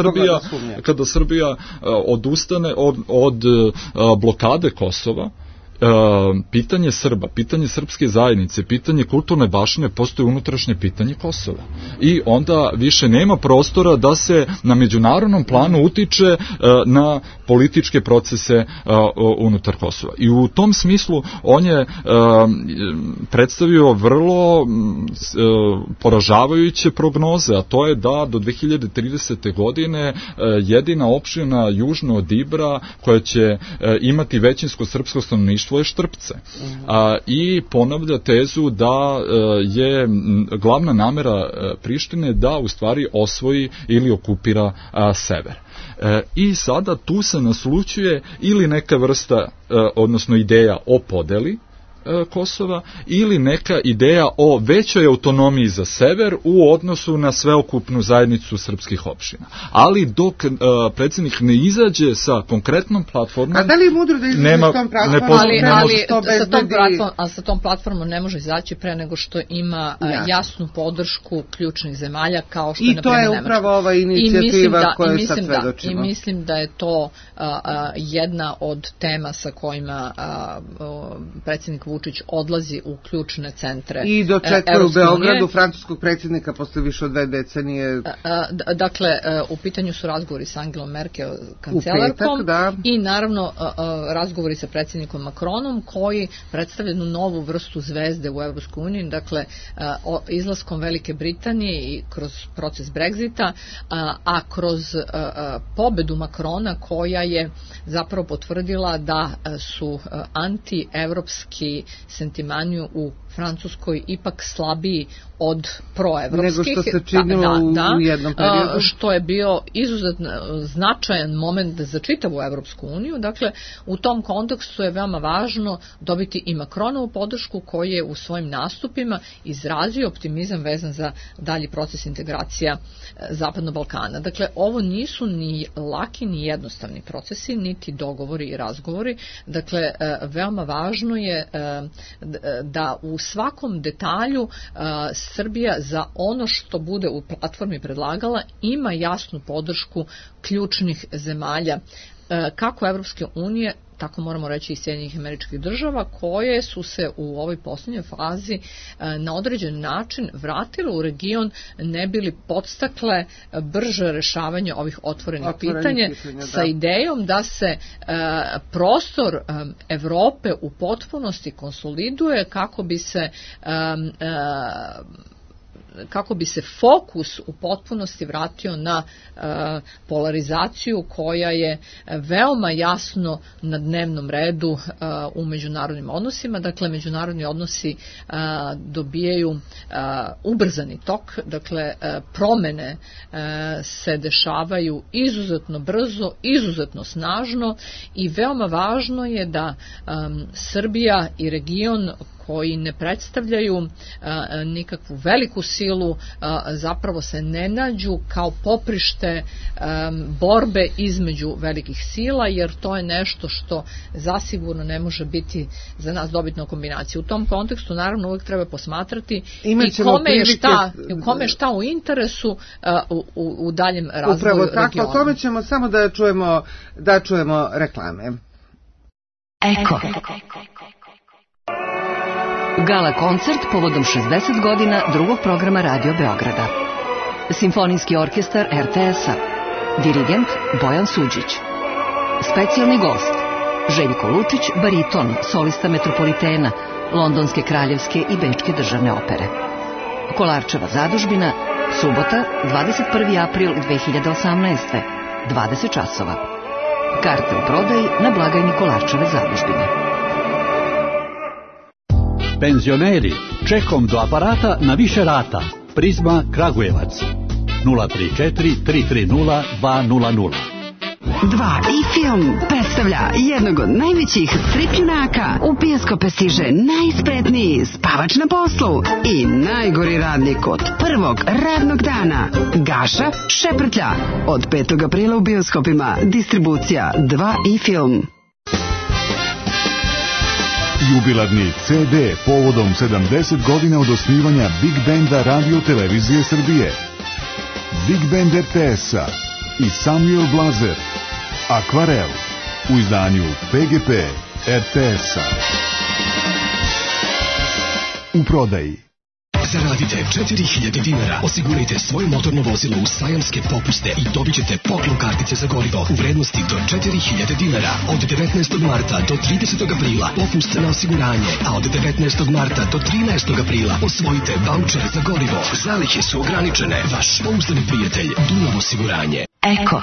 kada Srbija odustane od blokade Kosova pitanje Srba, pitanje srpske zajednice, pitanje kulturne baštine postoji unutrašnje pitanje Kosova. I onda više nema prostora da se na međunarodnom planu utiče na političke procese unutar Kosova. I u tom smislu on je predstavio vrlo poražavajuće prognoze, a to je da do 2030. godine jedina opština južno od Ibra koja će imati većinsko srpsko stanovništvo je Štrpce. I ponavlja tezu da je glavna namera Prištine da u stvari osvoji ili okupira sever. I sada tu se naslućuje ili neka vrsta, odnosno ideja o podeli Kosova ili neka ideja o većoj autonomiji za sever u odnosu na sveokupnu zajednicu srpskih opština. Ali dok predsjednik ne izađe sa konkretnom platformom... A da li je mudro da izađe s tom platformom? Ali sa tom platformom ne može izaći pre nego što ima jasnu podršku ključnih zemalja kao što je na primjer Nemačka. I to je upravo ova inicijativa koju sad svedočimo. I mislim da je to jedna od tema sa kojima predsjednik Vučić odlazi u ključne centre. I dočekuje u Beogradu francuskog predsjednika posle više od 2 decenije. Dakle, u pitanju su razgovori sa Angelom Merkel, kancelarkom, i naravno razgovori sa predsjednikom Macronom, koji predstavlja jednu novu vrstu zvezde u Evropskoj uniji, dakle, izlaskom Velike Britanije i kroz proces Brexita, a kroz pobedu Macrona koja je zapravo potvrdila da su anti-evropski sentimani u Francuskoj ipak slabiji od proevropskih. Nego što se činilo u jednom periodu. Što je bio izuzetno značajan moment za čitavu Evropsku uniju. Dakle, u tom kontekstu je veoma važno dobiti i Macronovu podršku koji je u svojim nastupima izrazio optimizam vezan za dalji proces integracija Zapadnog Balkana. Dakle, ovo nisu ni laki ni jednostavni procesi, niti dogovori i razgovori. Dakle, veoma važno je da u svakom detalju Srbija za ono što bude u platformi predlagala ima jasnu podršku ključnih zemalja kako Evropske unije, tako moramo reći i Sjedinjenih Američkih Država, koje su se u ovoj posljednjoj fazi na određen način vratile u region ne bili podstakle brže rešavanje ovih otvorenih pitanja sa idejom da se prostor Evrope u potpunosti konsoliduje kako bi se fokus u potpunosti vratio na polarizaciju koja je veoma jasno na dnevnom redu u međunarodnim odnosima. Dakle, međunarodni odnosi dobijaju ubrzani tok, dakle, promene se dešavaju izuzetno brzo, izuzetno snažno i veoma važno je da Srbija i region koji ne predstavljaju nikakvu veliku silu, zapravo se ne nađu kao poprište borbe između velikih sila, jer to je nešto što zasigurno ne može biti za nas dobitna kombinacija. U tom kontekstu naravno uvijek treba posmatrati i kome je šta u interesu u daljem razvoju regiona. Upravo tako, o tome ćemo samo da čujemo reklame. Eko. Gala koncert povodom 60 godina drugog programa Radio Beograda. Simfonijski orkestar RTS-a. Dirigent Bojan Suđić. Specijalni gost Željko Lučić, bariton, solista Metropolitena, Londonske kraljevske i Bečke državne opere. Kolarčeva zadužbina, subota, 21. april 2018. 20 časova. Karte u prodaji na blagajni Kolarčeve zadužbine. Penzioneri, čekom do aparata na više rata. Prizma Kragujevac 034 330 200. 2i Film predstavlja jednog od najvećih strip junaka. U bioskope stiže najspretniji spavač na poslu i najgori radnik od prvog radnog dana. Gaša Šeprtlja. Od 5. aprila u bioskopima. Distribucija 2i Film. Jubilarni CD povodom 70 godina od osnivanja Big Banda Radio Televizije Srbije. Big Band RTS-a i Samuel Blazer. Akvarel u izdanju PGP RTS-a. U prodaji. Zaradite 4000 dinara, osigurajte svoje motorno vozilo u sajamske popuste i dobit ćete poklon kartice za gorivo u vrednosti do 4000 dinara. Od 19. marta do 30. aprila popust na osiguranje, a od 19. marta do 13. aprila osvojite vaučer za gorivo. Zalihe su ograničene. Vaš pouzdani prijatelj Dunav osiguranje. Eko.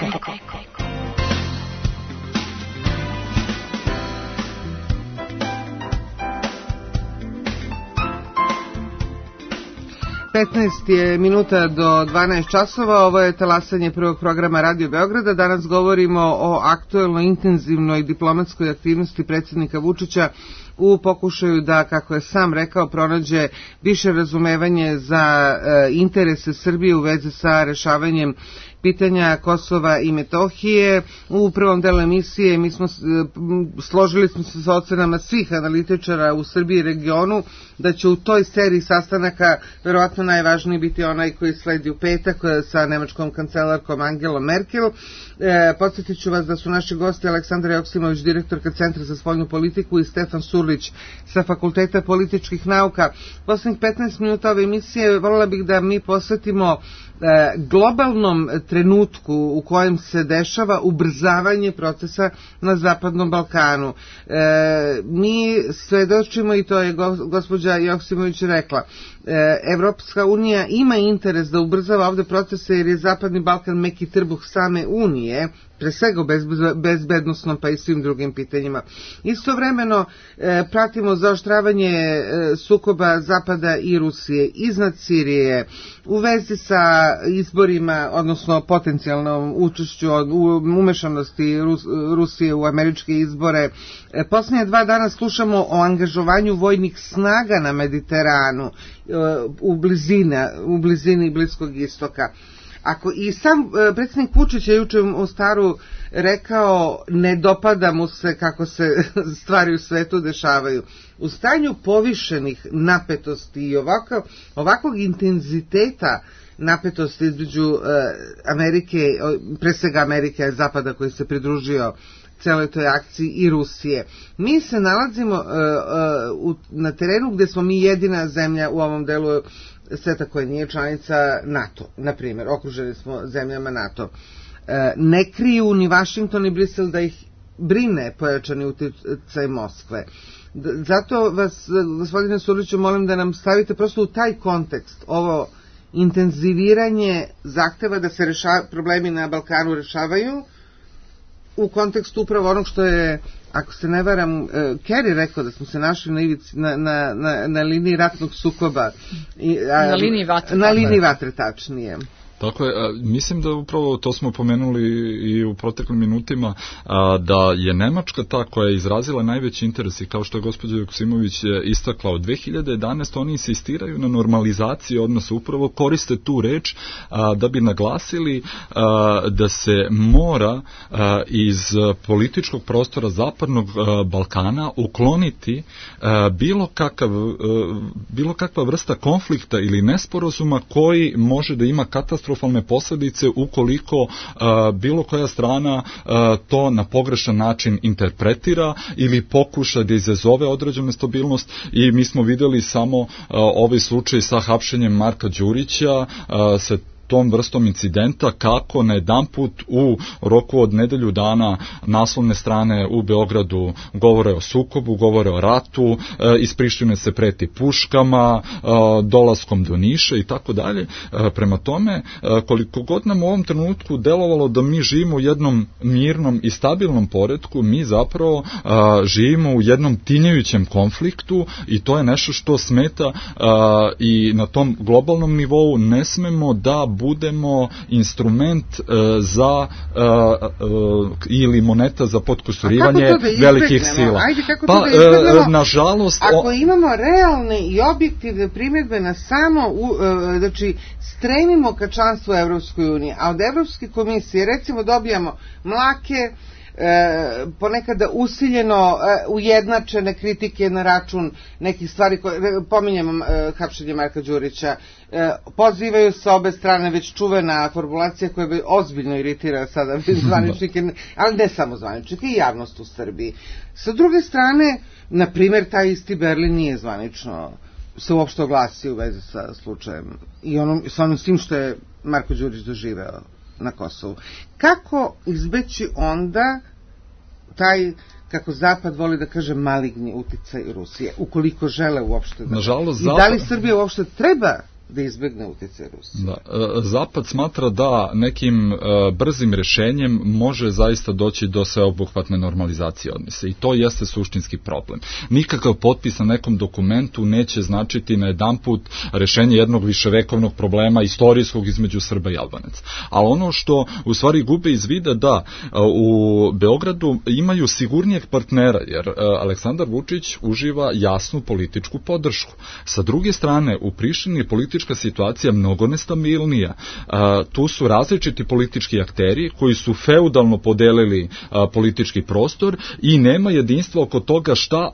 15 je minuta do 12 časova, ovo je talasanje prvog programa Radio Beograda. Danas govorimo o aktuelnoj intenzivnoj diplomatskoj aktivnosti predsjednika Vučića u pokušaju da, kako je sam rekao, pronađe više razumevanje za interese Srbije u vezi sa rešavanjem pitanja Kosova i Metohije. U prvom delu emisije mi smo složili smo se sa ocenama svih analitičara u Srbiji i regionu da će u toj seriji sastanaka verovatno najvažniji biti onaj koji sledi u petak sa nemačkom kancelarkom Angelom Merkel. Podsjetit ću vas da su naši gosti Aleksandra Joksimović, direktorka Centra za spoljnu politiku, i Stefan Surlić sa Fakulteta političkih nauka. Poslednjih 15 minuta ove emisije voljela bih da mi posvetimo globalnom trenutku u kojem se dešava ubrzavanje procesa na Zapadnom Balkanu. Mi svedočimo, i to je gospođa Joksimović rekla, Evropska unija ima interes da ubrzava ovde procese jer je Zapadni Balkan meki trbuh same unije, pre svega bezbednosnom pa i svim drugim pitanjima. Istovremeno pratimo zaoštravanje sukoba Zapada i Rusije iznad Sirije u vezi sa izborima, odnosno potencijalnom učešću umešanosti Rusije u američke izbore. Posljednje 2 dana slušamo o angažovanju vojnih snaga na Mediteranu u blizini Bliskog istoka. Ako i sam predsjednik Vučić je juče u Staru rekao ne dopada mu se kako se stvari u svetu dešavaju. U stanju povišenih napetosti i ovakvog intenziteta napetosti između Amerike, pre svega Amerike, Zapada koji se pridružio celoj toj akciji, i Rusije. Mi se nalazimo na terenu gde smo mi jedina zemlja u ovom delu sveta koja nije članica NATO, na primjer, okruženi smo zemljama NATO. Ne kriju ni Vašington ni Brisel da ih brine pojačani uticaj Moskve. Zato vas, gospodine Surliću, molim da nam stavite prosto u taj kontekst ovo intenziviranje zahteva da se problemi na Balkanu rešavaju u kontekstu upravo onog što je, ako se ne varam, Kerry rekao da smo se našli na liniji ratnog sukoba. Na liniji vatre. Na liniji vatre, tačnije. Dakle, mislim da upravo to smo pomenuli i u proteklim minutima, da je Nemačka ta koja je izrazila najveći interes, i kao što je gospođa Joksimović istakla, od 2011. oni insistiraju na normalizaciji odnosa, upravo koriste tu reč da bi naglasili da se mora iz političkog prostora Zapadnog Balkana ukloniti bilo kakva vrsta konflikta ili nesporazuma koji može da ima katastrofalne posljedice ukoliko bilo koja strana to na pogrešan način interpretira ili pokuša da izazove određenu stabilnost. I mi smo videli samo ovaj slučaj sa hapšenjem Marka Đurića, sa tom vrstom incidenta, kako na jedanput u roku od nedelju dana naslovne strane u Beogradu govore o sukobu, govore o ratu, iz Prištine se preti puškama, dolaskom do Niša i tako dalje. Prema tome, koliko god nam u ovom trenutku delovalo da mi živimo u jednom mirnom i stabilnom poretku, mi zapravo živimo u jednom tinjajućem konfliktu, i to je nešto što smeta, i na tom globalnom nivou ne smemo da budemo instrument za ili moneta za potkusurivanje velikih sila. Ajde, kako to da izbjegnemo? Nažalost, ako imamo realne i objektivne primjedbe na samo, znači stremimo ka članstvu Evropskoj uniji, a od Evropske komisije recimo dobijamo mlake ponekada usiljeno ujednačene kritike na račun nekih stvari koje, pominjem hapšenje Marka Đurića, pozivaju se obe strane, već čuvena formulacija koja bi ozbiljno iritira sada zvaničnike, ali ne samo zvaničnike, i javnost u Srbiji. Sa druge strane, na primjer, taj isti Berlin nije zvanično se uopšte oglasio u vezi sa slučajem i sa onim svim što je Marko Đurić doživeo na Kosovu. Kako izbeći onda taj, kako Zapad voli da kaže, maligni uticaj Rusije, ukoliko žele uopšte da... Nažalost, I da li Srbija uopšte treba da izbegne uticaj Rusije? Da. Zapad smatra da nekim brzim rešenjem može zaista doći do sveobuhvatne normalizacije odnose i to jeste suštinski problem. Nikakav potpis na nekom dokumentu neće značiti na jedanput rešenje jednog viševekovnog problema istorijskog između Srba i Albanaca. A ono što u stvari gube iz vida da u Beogradu imaju sigurnijeg partnera, jer Aleksandar Vučić uživa jasnu političku podršku. Sa druge strane, u Prištini politička situacija mnogo nestabilnija. Tu su različiti politički akteri koji su feudalno podelili politički prostor i nema jedinstva oko toga šta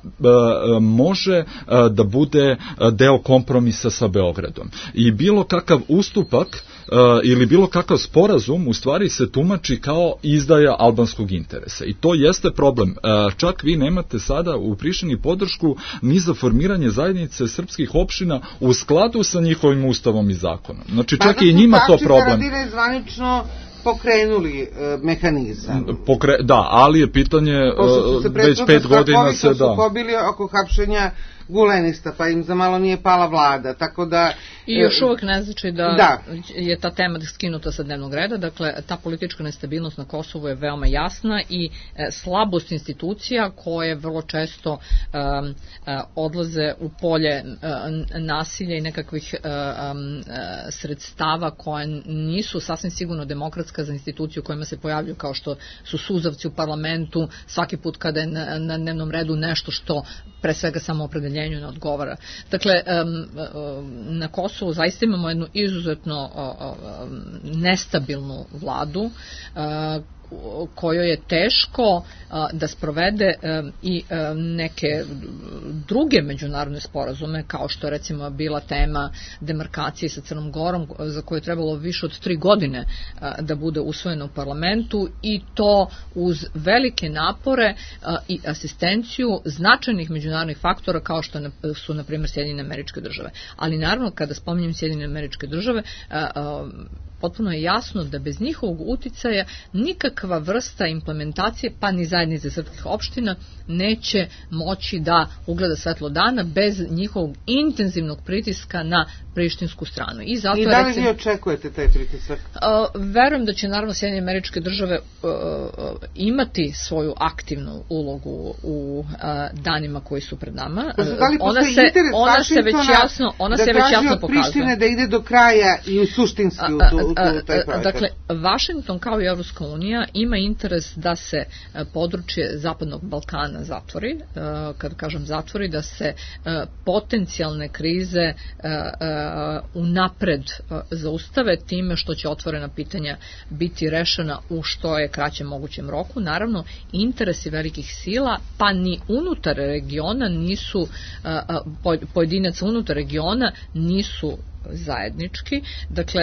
može da bude deo kompromisa sa Beogradom. I bilo kakav ustupak ili bilo kakav sporazum u stvari se tumači kao izdaja albanskog interesa. I to jeste problem. Čak vi nemate sada u Prištini podršku ni za formiranje zajednice srpskih opština u skladu sa njihovim ustavom i zakonom. Znači čak i njima to problem. Haradina je zvanično pokrenuli mehanizam. Da, ali je pitanje već 5 godina se da. Su pobili oko hapšenja Gulenista, pa im za malo nije pala vlada, tako da... I još uvek ne znači da je ta tema skinuta sa dnevnog reda, dakle ta politička nestabilnost na Kosovu je veoma jasna i slabost institucija koje vrlo često odlaze u polje nasilja i nekakvih sredstava koje nisu sasvim sigurno demokratska za instituciju kojima se pojavljuju, kao što su suzavci u parlamentu svaki put kada je na dnevnom redu nešto što pre svega samoopredeljenju ne odgovara. Dakle, na Kosovu zaista imamo jednu izuzetno nestabilnu vladu kojoj je teško da sprovede i neke druge međunarodne sporazume, kao što je recimo bila tema demarkacije sa Crnom Gorom, za koju je trebalo više od 3 godine da bude usvojeno u parlamentu, i to uz velike napore i asistenciju značajnih međunarodnih faktora kao što su na primjer Sjedinjene Američke Države. Ali naravno kada spominjem Sjedinjene Američke Države, potpuno je jasno da bez njihovog uticaja nikakva vrsta implementacije, pa ni zajednice srpskih opština, neće moći da ugleda svetlo dana bez njihovog intenzivnog pritiska na prištinsku stranu. I da li vi očekujete taj pritisak? Verujem da će naravno Sjedinjene Američke Države imati svoju aktivnu ulogu u danima koji su pred nama. Ona se već jasno pokazuje. Prištine da ide do kraja i suštinski u taj projekat. Dakle, Vašington kao i Evropska unija ima interes da se područje Zapadnog Balkana zatvori. Kad kažem zatvori, da se potencijalne krize unapred zaustave time što će otvorena pitanja biti rešena u što je kraćem mogućem roku. Naravno, interesi velikih sila, pa ni unutar regiona nisu, pojedinaca unutar regiona nisu zajednički. Dakle,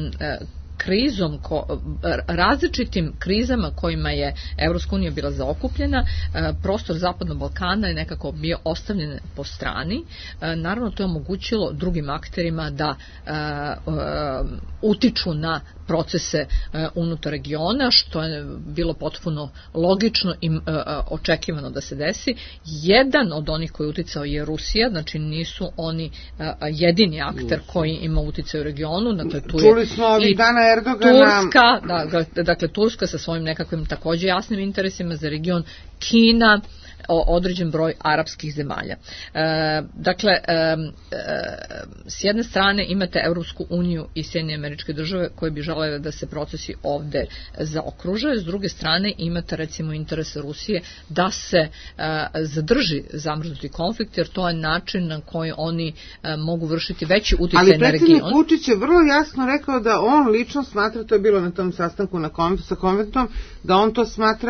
različitim krizama kojima je Evropska unija bila zaokupljena, prostor Zapadnog Balkana je nekako bio ostavljen po strani. Naravno, to je omogućilo drugim akterima da utiču na procese unutar regiona, što je bilo potpuno logično i očekivano da se desi. Jedan od onih koji je uticao je Rusija, znači nisu oni jedini akter koji ima uticaj u regionu. Dakle, tu čuli smo ovih dana Erdogana. Turska, dakle Turska sa svojim nekakvim takođe jasnim interesima za region, Kina, određen broj arapskih zemalja. Dakle, s jedne strane imate Evropsku uniju i Sjedinjene Američke Države koje bi želele da se procesi ovde zaokruže, s druge strane imate recimo interese Rusije da se zadrži zamrznuti konflikt, jer to je način na koji oni mogu vršiti veći uticaj na region. Ali predsjednik Vučić je vrlo jasno rekao da on lično smatra, to je bilo na tom sastanku sa konventom, da on to smatra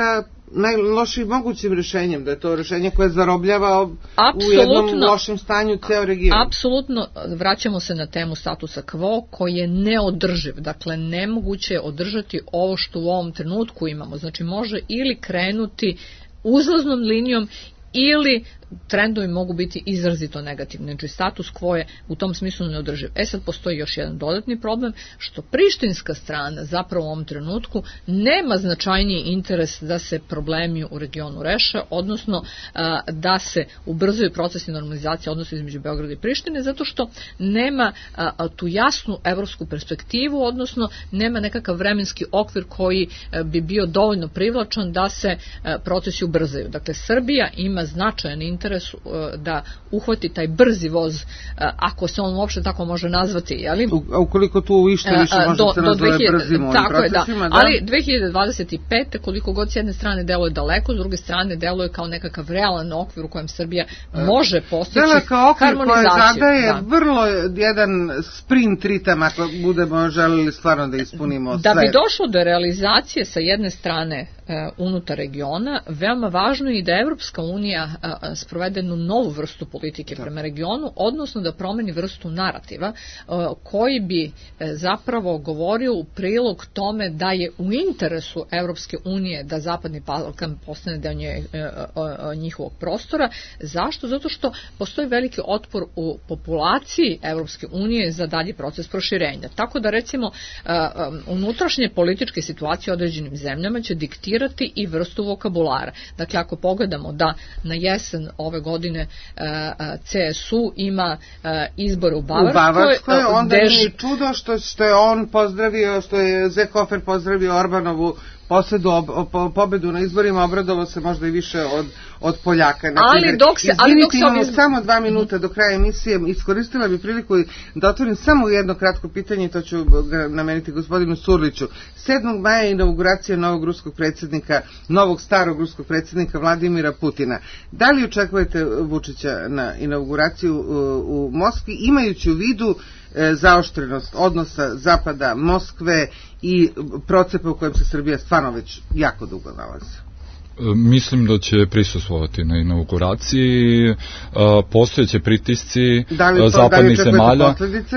najlošijim mogućim rješenjem, da je to rješenje koje zarobljava u jednom lošem stanju ceo region. Apsolutno, vraćamo se na temu statusa quo koji je neodrživ, dakle nemoguće je održati ovo što u ovom trenutku imamo, znači može ili krenuti uzlaznom linijom ili trendovi mogu biti izrazito negativni. Znači status quo je u tom smislu neodrživ. Sad postoji još jedan dodatni problem, što prištinska strana zapravo u ovom trenutku nema značajniji interes da se problemi u regionu reše, odnosno da se ubrzaju procesi normalizacije odnosa između Beograda i Prištine, zato što nema tu jasnu evropsku perspektivu, odnosno nema nekakav vremenski okvir koji bi bio dovoljno privlačan da se procesi ubrzaju. Dakle, Srbija ima značajan interes da uhvati taj brzi voz, ako se on uopšte tako može nazvati, jeli? Ukoliko tu išta više može se nazove brzim ovim procesima, da. Ali 2025. koliko god s jedne strane deluje daleko, s druge strane deluje kao nekakav realan okvir u kojem Srbija može postići harmonizaciju. Okvir koji zadaje vrlo jedan sprint ritam, ako budemo želili stvarno da ispunimo sve. Da bi došlo do realizacije sa jedne strane unutar regiona, veoma važno je i da Evropska unija sprovede jednu novu vrstu politike prema regionu, odnosno da promeni vrstu narativa koji bi zapravo govorio u prilog tome da je u interesu Evropske unije da Zapadni Balkan postane deo njihovog prostora. Zašto? Zato što postoji veliki otpor u populaciji Evropske unije za dalji proces proširenja. Tako da recimo unutrašnje političke situacije u određenim zemljama će diktirati i vrstu vokabulara. Dakle, ako pogledamo da na jesen ove godine CSU ima izbore u Bavarskoj, onda nije čudo što je on pozdravio, što je Seehofer pozdravio Orbanovu pobedu na izborima, obradovao se možda i više od Poljaka. Ali dok se imamo samo 2 minuta do kraja emisije, iskoristila bi priliku da otvorim samo jedno kratko pitanje i to ću ga nameniti gospodinu Surliću. 7. maja je inauguracija novog starog ruskog predsjednika Vladimira Putina. Da li očekujete Vučića na inauguraciju u Moskvi, imajući u vidu zaoštrenost odnosa Zapada, Moskve i procepa u kojem se Srbija stvarno već jako dugo nalazi? Mislim da će prisustvovati na inauguraciji, postojeće pritisci zapadnih zemalja,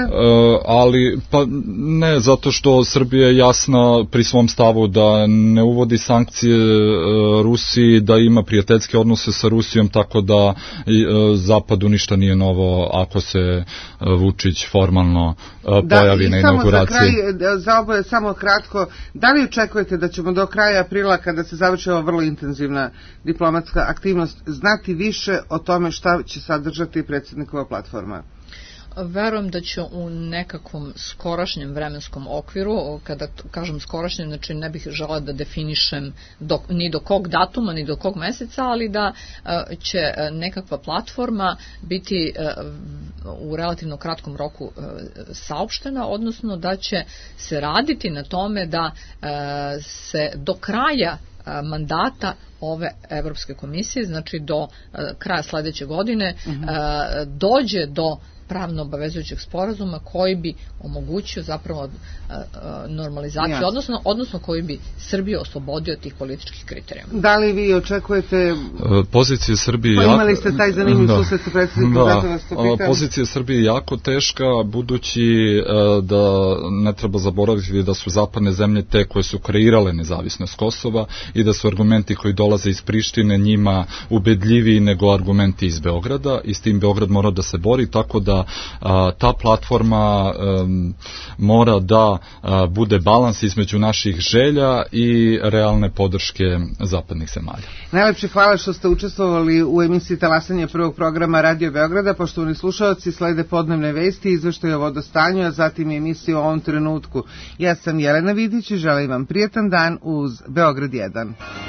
ali pa ne, zato što Srbija je jasna pri svom stavu da ne uvodi sankcije Rusiji, da ima prijateljske odnose sa Rusijom, tako da Zapadu ništa nije novo ako se Vučić formalno pojavi na inauguraciji. Za oboje samo kratko, da li očekujete da ćemo do kraja aprila, kada se završi ova vrlo intenzivna diplomatska aktivnost, znati više o tome šta će sadržati predsjednikova platforma? Verujem da će u nekakvom skorašnjem vremenskom okviru, kada kažem skorašnjem, znači ne bih žela da definišem ni do kog datuma, ni do kog meseca, ali da će nekakva platforma biti u relativno kratkom roku saopštena, odnosno da će se raditi na tome da se do kraja mandata ove Evropske komisije, znači do kraja sledeće godine, dođe do pravno obavezujućeg sporazuma koji bi omogućio zapravo normalizaciju, odnosno koji bi Srbiju oslobodio od tih političkih kriterijuma. Da li vi očekujete pozicija Srbije imali ste taj zanimljiv susret sa predsjednikom, zato vas to pitam. Pozicija Srbije je jako teška, budući da ne treba zaboraviti da su zapadne zemlje te koje su kreirale nezavisnost Kosova i da su argumenti koji dolaze iz Prištine njima ubedljiviji nego argumenti iz Beograda, i s tim Beograd mora da se bori, tako da ta platforma mora da bude balans između naših želja i realne podrške zapadnih zemalja. Najlepše hvala što ste učestvovali u emisiji Talasanje prvog programa Radio Beograda. Poštovani slušalci, slede podnevne vesti, izveštaj o vodostanju, a zatim emisiju o ovom trenutku. Ja sam Jelena Vidić i želim vam prijetan dan uz Beograd 1.